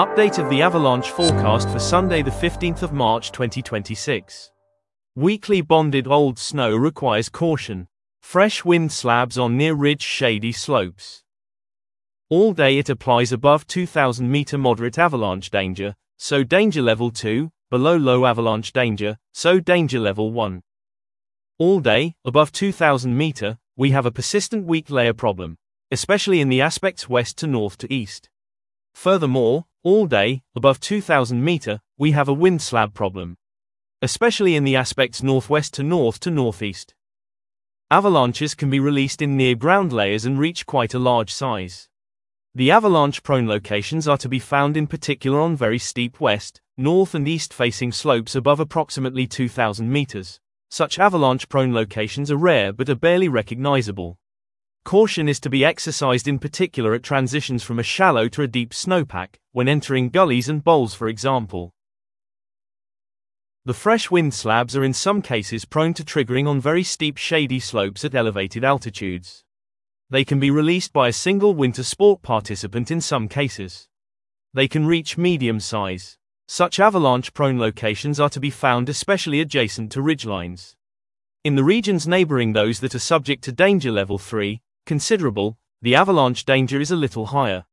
Update of the avalanche forecast for Sunday the 15th of March 2026. Weakly bonded old snow requires caution. Fresh wind slabs on near ridge shady slopes. All day it applies above 2000 meter moderate avalanche danger, so danger level 2, below low avalanche danger, so danger level 1. All day, above 2000 meter, we have a persistent weak layer problem, especially in the aspects west to north to east. Furthermore, all day, above 2000 meter, we have a wind slab problem, especially in the aspects northwest to northeast. Avalanches can be released in near ground layers and reach quite a large size. The avalanche-prone locations are to be found in particular on very steep west, north and east-facing slopes above approximately 2000 meters. Such avalanche-prone locations are rare but are barely recognizable. Caution is to be exercised in particular at transitions from a shallow to a deep snowpack, when entering gullies and bowls for example. The fresh wind slabs are in some cases prone to triggering on very steep shady slopes at elevated altitudes. They can be released by a single winter sport participant in some cases. They can reach medium size. Such avalanche-prone locations are to be found especially adjacent to ridgelines. In the regions neighboring those that are subject to danger level 3, considerable, the avalanche danger is a little higher.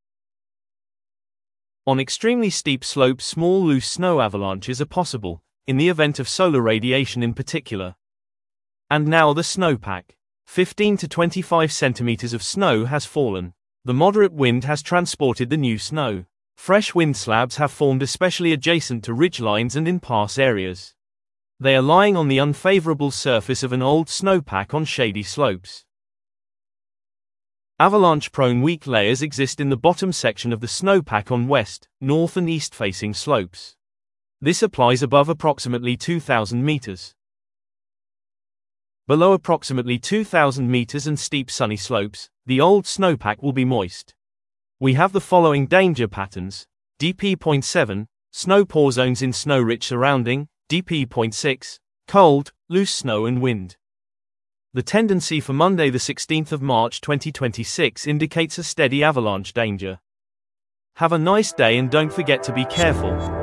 On extremely steep slopes small loose snow avalanches are possible, in the event of solar radiation in particular. And now the snowpack. 15 to 25 centimeters of snow has fallen. The moderate wind has transported the new snow. Fresh wind slabs have formed especially adjacent to ridgelines and in pass areas. They are lying on the unfavorable surface of an old snowpack on shady slopes. Avalanche-prone weak layers exist in the bottom section of the snowpack on west, north and east-facing slopes. This applies above approximately 2000 meters. Below approximately 2000 meters and steep sunny slopes, the old snowpack will be moist. We have the following danger patterns: DP.7, snow pore zones in snow-rich surrounding, DP.6, cold, loose snow and wind. The tendency for Monday the 16th of March 2026 indicates a steady avalanche danger. Have a nice day and don't forget to be careful.